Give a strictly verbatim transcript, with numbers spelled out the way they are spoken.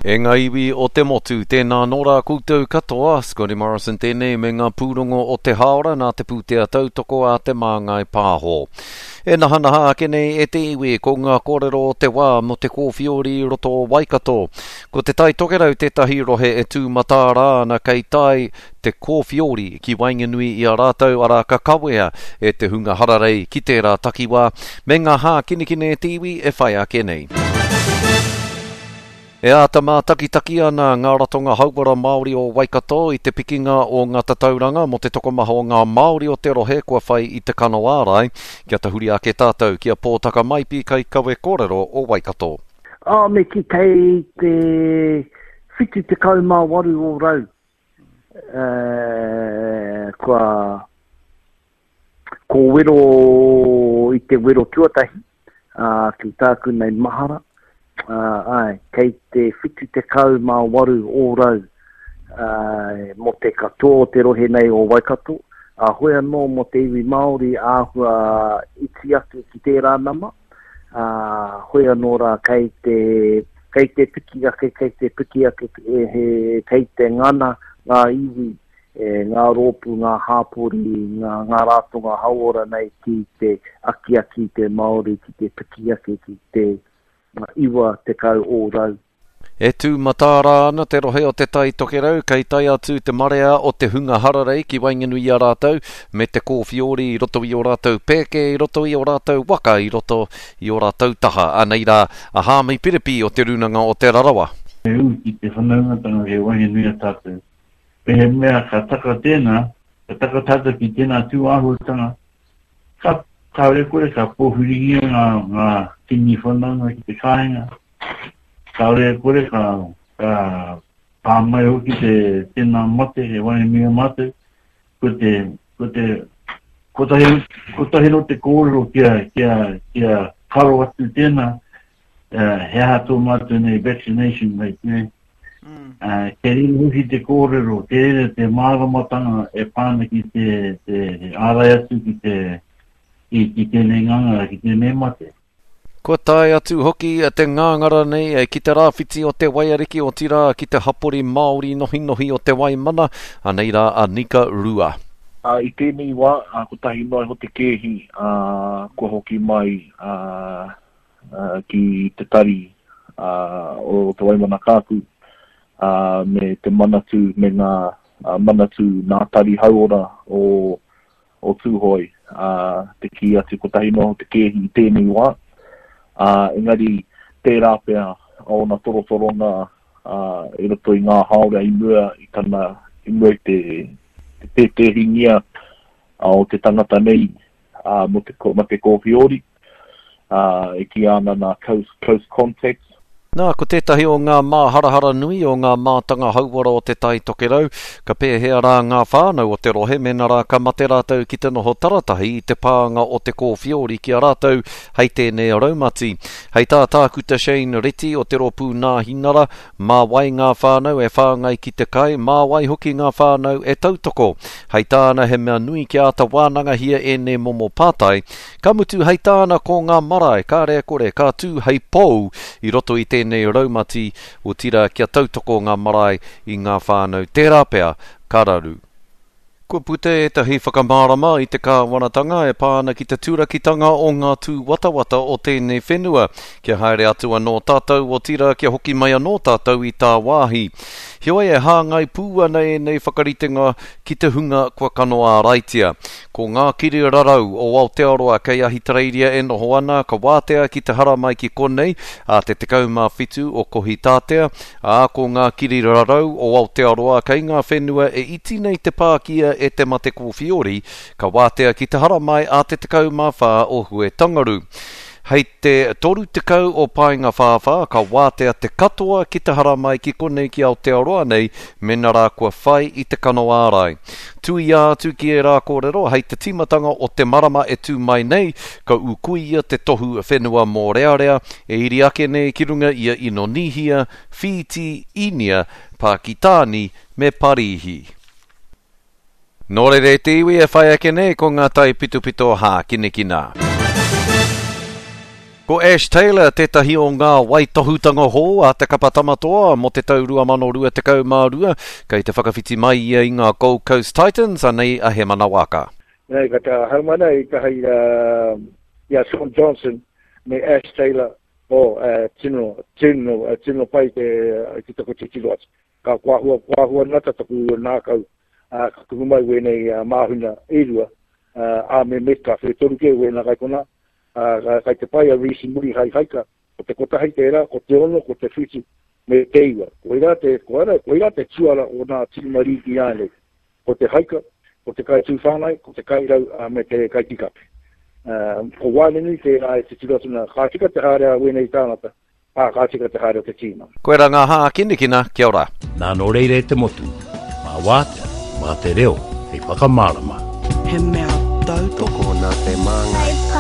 E ngā iwi o te motu, tēnā nora koutou katoa, Scotty Morrison tēnei me ngā pūrongo o te haora nā te pūtea tautoko a te māngai pāho. E naha naha kenei e te iwi ko ngā kōrero o te wā mo te kōwhiori roto o Waikato. Ko te tai tokerau tētahi rohe e tū matāra ana kei tai te kōwhiori ki Wainganui i a rātou ara kakawea e te hunga hararei ki tērā takiwā. Me ngā hā kinikine e te iwi e whai a kenei. E ata mā taki-taki ana ngā ratonga hauwara Māori o Waikato i te pikinga o ngā tatauranga mo te tokomaha o ngā Māori o te rohe kua whai i te kanoārai. Kia tahuri ake tātou kia pōtaka maipi kai kawe kōrero o Waikato. Oh, me ki kei te whitu te kaumā waru o rau. Uh, kua ko wero i te wero tuatahi uh, ki tāku nei mahara. Uh, ai, kei te whitu te kau mā waru o rau uh, mo te katoa te rohe nei o Waikato. A uh, hoi anō mo te iwi Māori āhua iti atu ki tērā nama. Uh, hoi anō rā kei te, kei te piki ake, kei te piki ake, e, he, kei te ngana, ngā iwi, e, ngā rōpu, ngā hāpori, ngā, ngā rātonga hauora nei ki te aki aki te Māori, ki te piki ake, ki te iwa te kau o rau. E tū matāra ana te rohe o te tai tokerau, kei tai atu te marea o te hunga hararei ki Wainganui i a rātou, me te kōwhiori i roto i o rātou pēke, i roto i o rātou waka, i roto i o rātou taha. Anei rā, a hāmei piripi o te runanga o te rarawa. E u ki te whanaungatanga he Wainganui a tātou. Pehe mea ka taka tēnā, ka taka tātou ki tēnā tū āhuatanga. Ka kaore kore ka pōhuringia ngā, ngā tini whanaunga ki te kāinga. Kaore kore ka, ka pāmai o ki te tēnā mate, he Wainganui a mate. Ko te, ko te, ko tahi, ko tahi no te kōrero kia, kia, kia karo atu tēnā, uh, he hato mātou nei vaccination rate, nei. Mm. Uh, ke ringu hi te kōrero, te ere te māramatanga e pāna ki te, te ārai atu ki te, ki, ki tēnei ngangara, ki tēnei mate. Ko tai atu hoki a te ngāngara nei e ki te rāwhiti o te waiariki o tira ki te hapori Māori nohi nohi o te waimana, anei rā a Nika Rua. Uh, I tēnei wā, uh, ko tahi mai ho te kehi, uh, ko hoki mai uh, uh, ki te tari uh, o te waimana kāku. Uh, me te manatu, me ngā uh, manatu ngā tari hauora o, o tūhoi, uh, te ki atu ko tahi no te kehi i tēnei wā. Uh, engari, tērā pēr o ngā torotoronga uh, e roto i ngā haore i mua i tana, i mua te, te pētēringia uh, o te tangata nei uh, mo te, mo te kōwhiori, uh, e ki ana ngā close, close contacts. Nā, ko tētahi o ngā mā harahara nui o ngā mātanga hauwara o te tai tokerau, ka pēhea rā ngā whānau o te rohe, mena rā ka mate rātou ki te noho taratahi i te pāanga o te kōwhiori ki a rātou, hei tēnei raumati. Hei tā tākuta Shane Reti o te ropu nā hinara, mā wai ngā whānau e whāngai ki te kai, mā wai hoki ngā whānau e tautoko. Hei tāna he mea nui ki ata wānanga hia e ne momo pātai, ka mutu hei tāna ko ngā marae, kā rea kore, kā tū hei pou i roto i te nei raumati o tira kia tautoko ngā marae i ngā whānau tērā pēr kararu. Ko pute e tahi whakamārama i te kāwanatanga e pāna ki te tūrakitanga o ngā tū watawata o tēnei whenua. Kia haere atu anō tātou o tira kia hoki mai anō tātou i tā wāhi. Hioi e hāngai pūa nei nei whakaritenga ki te hunga kua kanoa raitia. Ko ngā kiri rarau o Aotearoa kei ahi tareiria e noho ana ka wātea ki te hara mai ki konei a te tekau mā whitu o kohi tātea. A ko ngā kiri rarau o Aotearoa kei ngā whenua e iti nei te pākia e te mate kōwhiori ka wātea ki te hara mai a te tekau mā whā o hue tangaru. Hei te toru te kau o painga whāwha, ka wātea te katoa ki te hara mai ki konei ki Aotearoa nei, mena rā kua whai i te kano ārai. Tui ātu ki e rā kōrero, hei te timatanga o te marama e tū mai nei, ka ukuia te tohu whenua mō rea rea, e iri ake nei ki runga ia Inonihia, Fiti, Inia, Pakitāni me Parihi. Nō re te iwi e whai ake nei ko ngā tai pitupito hā kinekina. Ko Ash Taylor, tētahi o ngā waitohutanga hō a te kapatamatoa mo te tau rua mano rua te kau mā rua, kei te whakawhiti mai i ngā Gold Coast Titans, anei a he mana waka. Nei, kata haumana i kahai uh, ia Sean Johnson me Ash Taylor o uh, tino, tino, uh, tino pai te uh, ki tako te tiro atu. Ka kuahua, kuahua nata taku nākau, uh, ka kumai wenei uh, māhuna e rua, uh, a me meka, whi toru ke wena kai kona, Uh, kai te pai a risi muri hai haika, ko te kota hai te era, ko te ono, ko te whitu, me teiwa. Ko ira te, ko ira, ko ira te tuara o nā tīmari ki āne. Ko te haika, ko te kai tūwhanai, ko te kai rau, uh, me te kai tikape. Uh, ko wāneni te rai te tiratuna, kā tika te hārea wenei tānata, ā kā tika te hārea te tīma. Koe ra ngā hā kinikina, kia ora. Nā no reire te motu, mā wātea, mā te reo, hei whakamārama. He mea tau toko nā te māngai.